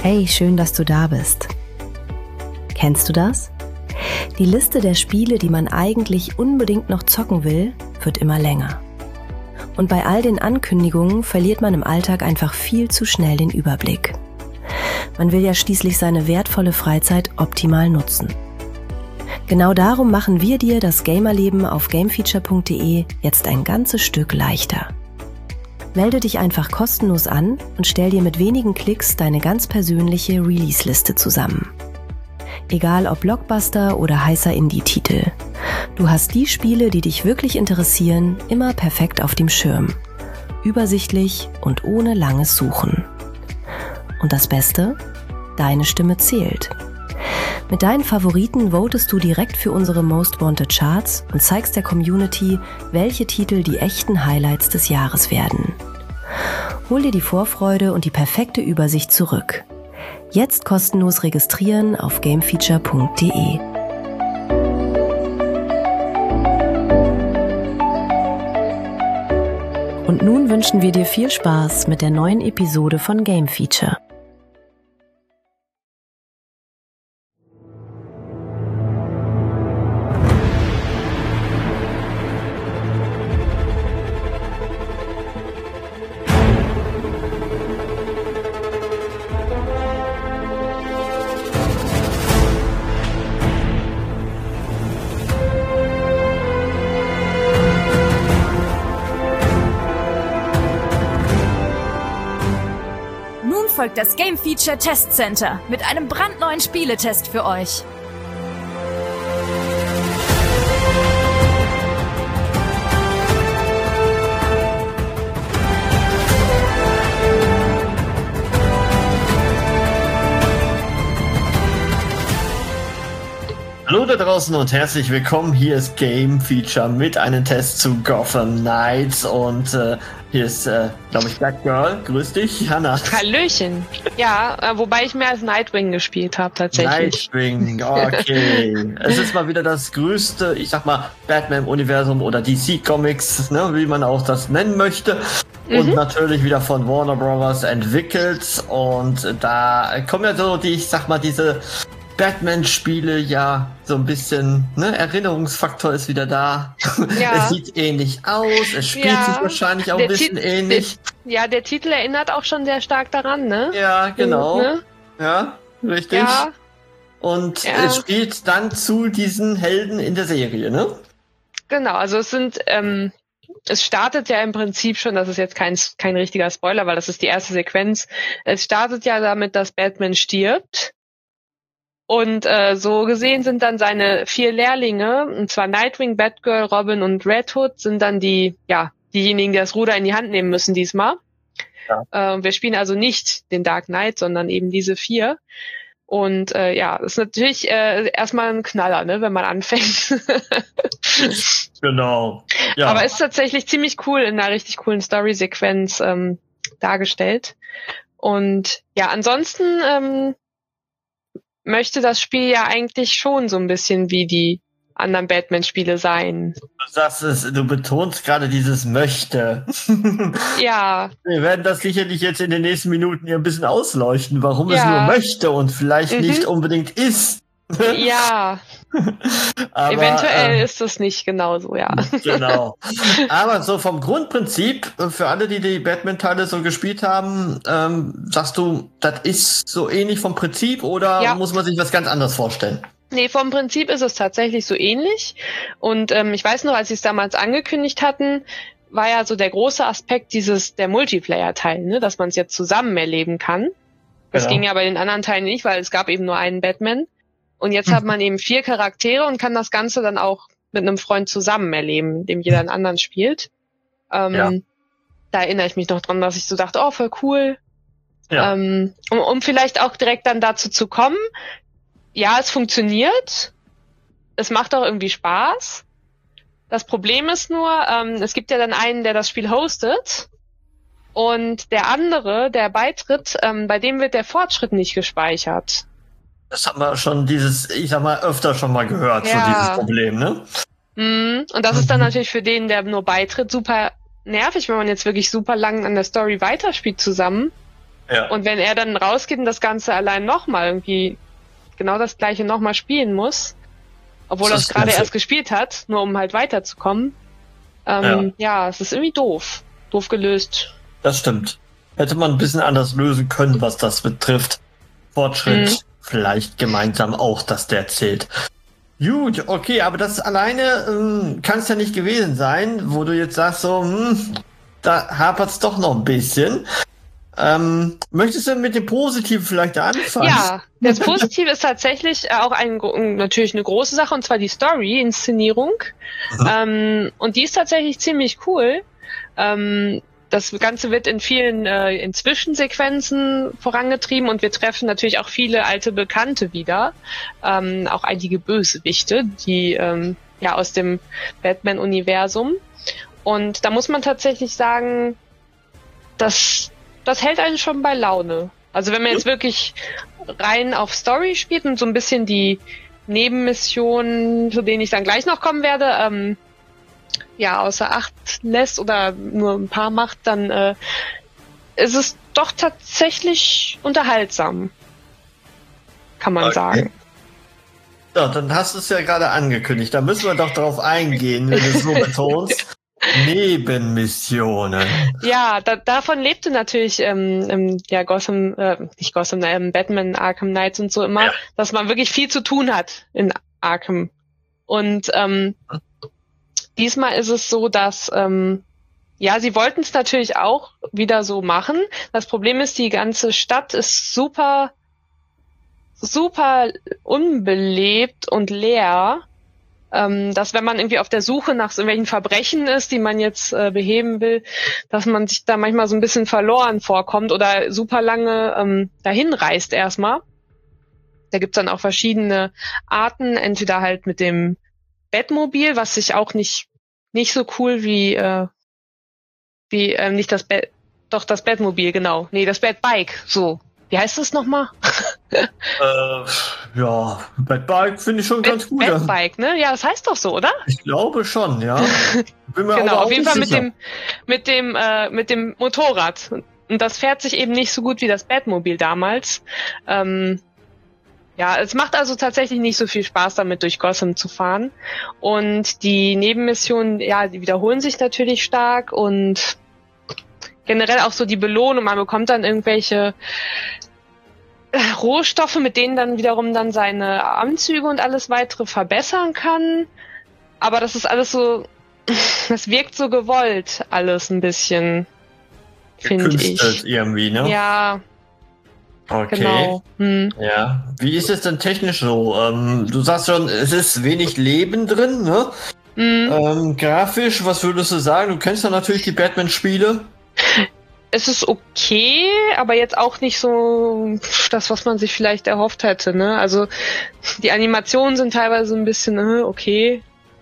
Hey, schön, dass du da bist. Kennst du das? Die Liste der Spiele, die man eigentlich unbedingt noch zocken will, wird immer länger. Und bei all den Ankündigungen verliert man im Alltag einfach viel zu schnell den Überblick. Man will ja schließlich seine wertvolle Freizeit optimal nutzen. Genau darum machen wir dir das Gamerleben auf gamefeature.de jetzt ein ganzes Stück leichter. Melde dich einfach kostenlos an und stell dir mit wenigen Klicks deine ganz persönliche Release-Liste zusammen. Egal ob Blockbuster oder heißer Indie-Titel. Du hast die Spiele, die dich wirklich interessieren, immer perfekt auf dem Schirm. Übersichtlich und ohne langes Suchen. Und das Beste? Deine Stimme zählt. Mit deinen Favoriten votest du direkt für unsere Most Wanted Charts und zeigst der Community, welche Titel die echten Highlights des Jahres werden. Hol dir die Vorfreude und die perfekte Übersicht zurück. Jetzt kostenlos registrieren auf gamefeature.de. Und nun wünschen wir dir viel Spaß mit der neuen Episode von Game Feature. Folgt das Game Feature Test Center mit einem brandneuen Spieletest für euch. Hallo da draußen und herzlich willkommen. Hier ist Game Feature mit einem Test zu Gotham Knights und hier ist, glaube ich, Batgirl. Grüß dich, Hanna. Hallöchen. Ja, wobei ich mehr als Nightwing gespielt habe, tatsächlich. Nightwing, okay. Es ist mal wieder das größte, ich sag mal, Batman-Universum oder DC Comics, ne, wie man auch das nennen möchte. Und natürlich wieder von Warner Bros. Entwickelt. Und da kommen ja so die, ich sag mal, diese Batman-Spiele, ja, so ein bisschen, ne, Erinnerungsfaktor ist wieder da. Ja. Es sieht ähnlich aus, es spielt sich wahrscheinlich auch ein bisschen ähnlich. Der Titel erinnert auch schon sehr stark daran, ne? Ja, genau. Ne? Ja, richtig. Ja. Und es spielt dann zu diesen Helden in der Serie, ne? Genau, also es startet ja im Prinzip schon, das ist jetzt kein richtiger Spoiler, weil das ist die erste Sequenz. Es startet ja damit, dass Batman stirbt. Und so gesehen sind dann seine 4 Lehrlinge, und zwar Nightwing, Batgirl, Robin und Red Hood, sind dann diejenigen, die das Ruder in die Hand nehmen müssen diesmal. Ja. Wir spielen also nicht den Dark Knight, sondern eben diese 4. Und das ist natürlich erstmal ein Knaller, ne, wenn man anfängt. Genau. Ja. Aber ist tatsächlich ziemlich cool, in einer richtig coolen Story-Sequenz dargestellt. Und ja, ansonsten möchte das Spiel ja eigentlich schon so ein bisschen wie die anderen Batman-Spiele sein. Du betonst gerade dieses möchte. Ja. Wir werden das sicherlich jetzt in den nächsten Minuten hier ein bisschen ausleuchten, warum es nur möchte und vielleicht nicht unbedingt ist. Ja. Aber, eventuell ist das nicht genauso, ja. Genau. Aber so vom Grundprinzip, für alle, die die Batman-Teile so gespielt haben, sagst du, das ist so ähnlich vom Prinzip oder muss man sich was ganz anderes vorstellen? Nee, vom Prinzip ist es tatsächlich so ähnlich. Und ich weiß noch, als sie es damals angekündigt hatten, war ja so der große Aspekt der Multiplayer-Teil, ne, dass man es jetzt zusammen erleben kann. Das ging ja bei den anderen Teilen nicht, weil es gab eben nur einen Batman. Und jetzt hat man eben 4 Charaktere und kann das Ganze dann auch mit einem Freund zusammen erleben, dem jeder einen anderen spielt. Da erinnere ich mich noch dran, dass ich so dachte, oh, voll cool. Ja. Um vielleicht auch direkt dann dazu zu kommen, ja, es funktioniert. Es macht auch irgendwie Spaß. Das Problem ist nur, es gibt ja dann einen, der das Spiel hostet. Und der andere, der beitritt, bei dem wird der Fortschritt nicht gespeichert. Das haben wir schon öfter schon mal gehört, so dieses Problem, ne? Und das ist dann natürlich für den, der nur beitritt, super nervig, wenn man jetzt wirklich super lang an der Story weiterspielt zusammen. Ja. Und wenn er dann rausgeht und das Ganze allein nochmal irgendwie genau das Gleiche nochmal spielen muss, obwohl er es gerade erst gespielt hat, nur um halt weiterzukommen, es ist irgendwie doof. Doof gelöst. Das stimmt. Hätte man ein bisschen anders lösen können, was das betrifft. Fortschritt, vielleicht gemeinsam auch, dass der zählt. Gut, okay, aber das alleine kann es ja nicht gewesen sein, wo du jetzt sagst so, da hapert es doch noch ein bisschen. Möchtest du mit dem Positiven vielleicht anfangen? Ja, das Positive ist tatsächlich auch natürlich eine große Sache, und zwar die Story-Inszenierung. Und die ist tatsächlich ziemlich cool. Das Ganze wird in vielen in Zwischensequenzen vorangetrieben, und wir treffen natürlich auch viele alte Bekannte wieder. Auch einige Bösewichte, die aus dem Batman-Universum. Und da muss man tatsächlich sagen, das hält einen schon bei Laune. Also wenn man jetzt wirklich rein auf Story spielt und so ein bisschen die Nebenmissionen, zu denen ich dann gleich noch kommen werde, außer Acht lässt oder nur ein paar macht, dann ist es doch tatsächlich unterhaltsam. Kann man sagen. Ja, dann hast du es ja gerade angekündigt. Da müssen wir doch drauf eingehen, wenn du es so betonst. Nebenmissionen. Ja, davon lebte natürlich Batman Arkham Knights und so immer, dass man wirklich viel zu tun hat in Arkham. Und diesmal ist es so, dass sie wollten es natürlich auch wieder so machen. Das Problem ist, die ganze Stadt ist super, super unbelebt und leer. Dass wenn man irgendwie auf der Suche nach so irgendwelchen Verbrechen ist, die man jetzt beheben will, dass man sich da manchmal so ein bisschen verloren vorkommt oder super lange dahin reist erstmal. Da gibt's dann auch verschiedene Arten, entweder halt mit dem Batmobil, was sich auch nicht so cool wie nicht das das Batmobil, genau. Nee, das Batbike, so. Wie heißt das nochmal? Batbike finde ich schon ganz gut. Batbike, ne? Ja, das heißt doch so, oder? Ich glaube schon, ja. Bin mir genau, auf jeden Fall mit dem Motorrad. Und das fährt sich eben nicht so gut wie das Batmobil damals. Es macht also tatsächlich nicht so viel Spaß, damit durch Gotham zu fahren. Und die Nebenmissionen, die wiederholen sich natürlich stark, und generell auch so die Belohnung. Man bekommt dann irgendwelche Rohstoffe, mit denen dann wiederum dann seine Anzüge und alles weitere verbessern kann. Aber das ist alles so, das wirkt so gewollt, alles ein bisschen, finde ich. Irgendwie, ne? Ja. Okay. Genau. Ja. Wie ist es denn technisch so? Du sagst schon, es ist wenig Leben drin, ne? Grafisch, was würdest du sagen? Du kennst ja natürlich die Batman-Spiele. Es ist okay, aber jetzt auch nicht so das, was man sich vielleicht erhofft hätte, ne? Also die Animationen sind teilweise ein bisschen okay.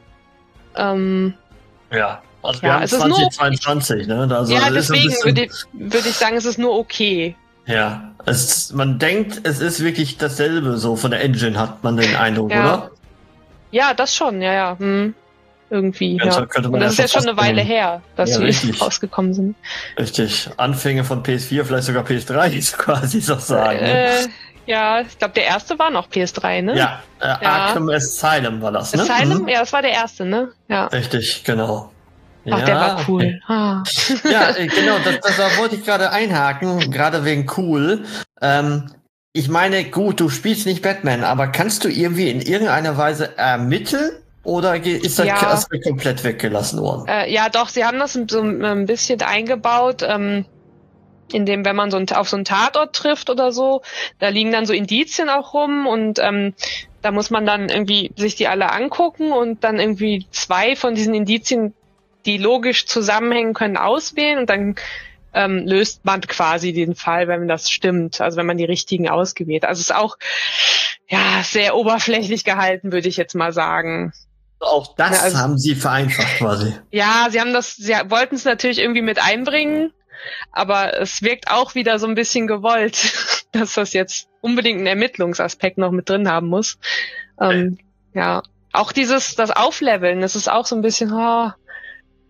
Also wir haben 2022, ne? Also deswegen würde ich sagen, es ist nur okay. Ja, man denkt, es ist wirklich dasselbe, so von der Engine hat man den Eindruck, oder? Ja, das schon, ja. Irgendwie, könnte man und das ist ja schon eine Weile her, dass sie rausgekommen sind. Richtig, Anfänge von PS4, vielleicht sogar PS3, quasi so sagen. Ich glaube, der erste war noch PS3, ne? Ja, Arkham Asylum war das, ne? Asylum? Ja, das war der erste, ne? Ja. Richtig, genau. Ach, der war cool. Ja, genau, da wollte ich gerade einhaken, gerade wegen cool. Ich meine, gut, du spielst nicht Batman, aber kannst du irgendwie in irgendeiner Weise ermitteln? Oder ist das komplett weggelassen worden? Doch, sie haben das so ein bisschen eingebaut, indem, wenn man auf so einen Tatort trifft oder so, da liegen dann so Indizien auch rum, und da muss man dann irgendwie sich die alle angucken und dann irgendwie 2 von diesen Indizien, die logisch zusammenhängen können, auswählen, und dann löst man quasi den Fall, wenn das stimmt, also wenn man die richtigen ausgewählt hat. Also es ist auch sehr oberflächlich gehalten, würde ich jetzt mal sagen. Auch das haben sie vereinfacht quasi. Ja, sie wollten es natürlich irgendwie mit einbringen, aber es wirkt auch wieder so ein bisschen gewollt, dass das jetzt unbedingt einen Ermittlungsaspekt noch mit drin haben muss. Auch das Aufleveln, das ist auch so ein bisschen,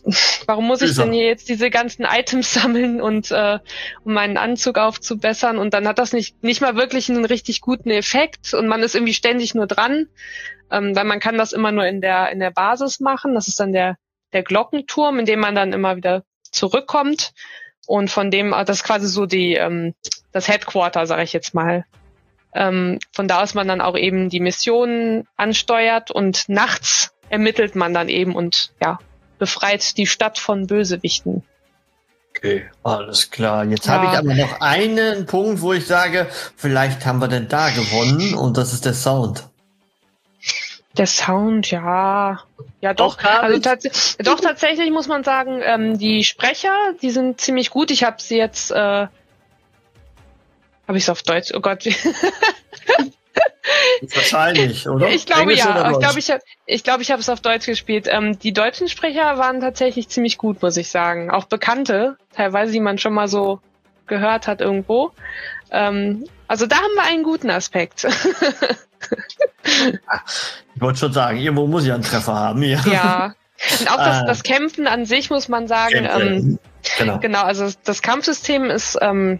warum muss ich denn hier jetzt diese ganzen Items sammeln und um meinen Anzug aufzubessern? Und dann hat das nicht mal wirklich einen richtig guten Effekt und man ist irgendwie ständig nur dran, weil man kann das immer nur in der Basis machen. Das ist dann der Glockenturm, in dem man dann immer wieder zurückkommt und von dem, das ist quasi so das Headquarter, sage ich jetzt mal. Von da aus man dann auch eben die Missionen ansteuert und nachts ermittelt man dann eben und ja, befreit die Stadt von Bösewichten. Okay, alles klar. Jetzt habe ich aber noch einen Punkt, wo ich sage, vielleicht haben wir denn da gewonnen und das ist der Sound. Der Sound, ja doch. Also doch tatsächlich muss man sagen, die Sprecher, die sind ziemlich gut. Ich habe sie jetzt, habe ich es auf Deutsch? Oh Gott. Wahrscheinlich, oder? Ich glaube ja. Ich glaube, ich habe es auf Deutsch gespielt. Die deutschen Sprecher waren tatsächlich ziemlich gut, muss ich sagen. Auch Bekannte, teilweise, die man schon mal so gehört hat irgendwo. Also da haben wir einen guten Aspekt. Ich wollte schon sagen, irgendwo muss ich einen Treffer haben. Ja. Und auch das Kämpfen an sich, muss man sagen. Genau, also das Kampfsystem ist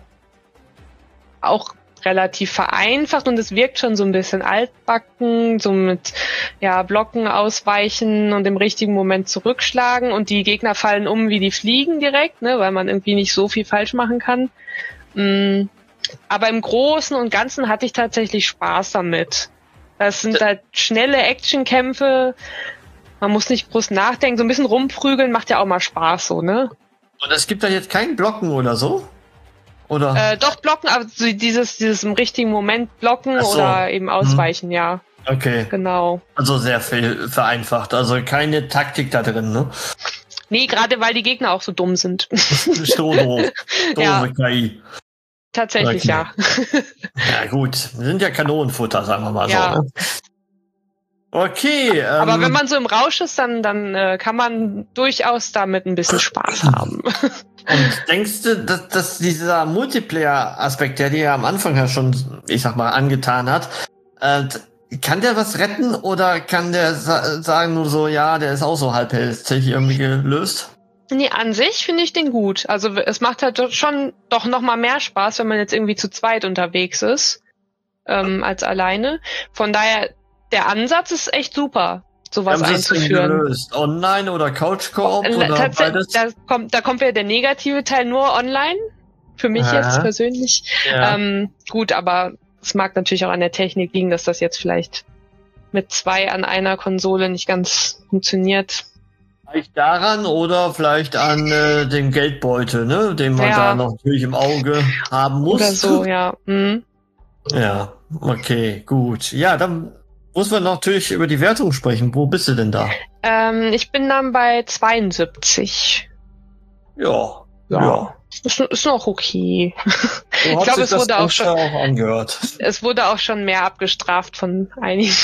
auch relativ vereinfacht und es wirkt schon so ein bisschen altbacken, so mit Blocken ausweichen und im richtigen Moment zurückschlagen und die Gegner fallen um wie die Fliegen direkt, ne, weil man irgendwie nicht so viel falsch machen kann. Aber im Großen und Ganzen hatte ich tatsächlich Spaß damit. Das sind halt schnelle Actionkämpfe, man muss nicht groß nachdenken, so ein bisschen rumprügeln macht ja auch mal Spaß, so, ne? Und es gibt da jetzt kein Blocken oder so? Oder? Doch, blocken, aber so dieses im richtigen Moment blocken oder eben ausweichen, ja. Okay. Genau. Also sehr viel vereinfacht, also keine Taktik da drin, ne? Nee, gerade weil die Gegner auch so dumm sind. Doofe KI. Tatsächlich, ja. Ja gut, sind ja Kanonenfutter, sagen wir mal so. Ne? Okay. Aber wenn man so im Rausch ist, dann kann man durchaus damit ein bisschen Spaß haben. Und denkst du, dass dieser Multiplayer-Aspekt, der dir ja am Anfang ja schon, ich sag mal, angetan hat, kann der was retten oder kann der sagen nur so, ja, der ist auch so halbherzig irgendwie gelöst? Nee, an sich finde ich den gut. Also es macht halt schon doch noch mal mehr Spaß, wenn man jetzt irgendwie zu zweit unterwegs ist, als alleine. Von daher, der Ansatz ist echt super, sowas einzuführen. Gelöst? Online oder Couch-Koop oder beides? Da kommt ja der negative Teil nur online. Für mich jetzt persönlich. Ja. Gut, aber es mag natürlich auch an der Technik liegen, dass das jetzt vielleicht mit 2 an einer Konsole nicht ganz funktioniert. Vielleicht daran oder vielleicht an dem Geldbeutel, ne, den man da noch natürlich im Auge haben muss. Oder so, ja. Ja, okay, gut. Ja, dann muss man natürlich über die Wertung sprechen. Wo bist du denn da? Ich bin dann bei 72. Ja. Ist noch okay. Ich glaube, es wurde auch angehört. Es wurde auch schon mehr abgestraft von einigen.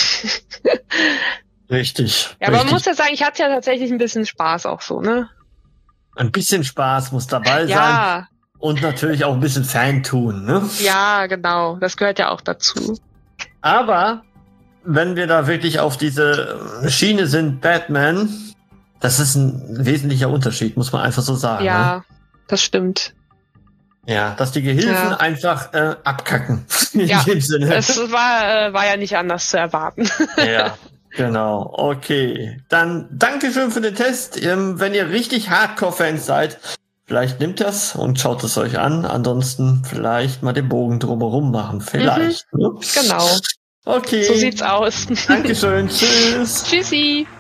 Richtig. Ja, aber man muss ja sagen, ich hatte ja tatsächlich ein bisschen Spaß auch so, ne? Ein bisschen Spaß muss dabei sein. Und natürlich auch ein bisschen Fan-tun, ne? Ja, genau. Das gehört ja auch dazu. Aber wenn wir da wirklich auf diese Schiene sind, Batman, das ist ein wesentlicher Unterschied, muss man einfach so sagen. Ja, ne? Das stimmt. Ja, dass die Gehilfen einfach abkacken. In dem Sinne. Es war ja nicht anders zu erwarten. Ja. Genau, okay. Dann Dankeschön für den Test. Wenn ihr richtig Hardcore-Fans seid, vielleicht nehmt das und schaut es euch an. Ansonsten vielleicht mal den Bogen drumherum machen. Vielleicht. Ne? Genau. Okay. So sieht's aus. Dankeschön. Tschüss. Tschüssi.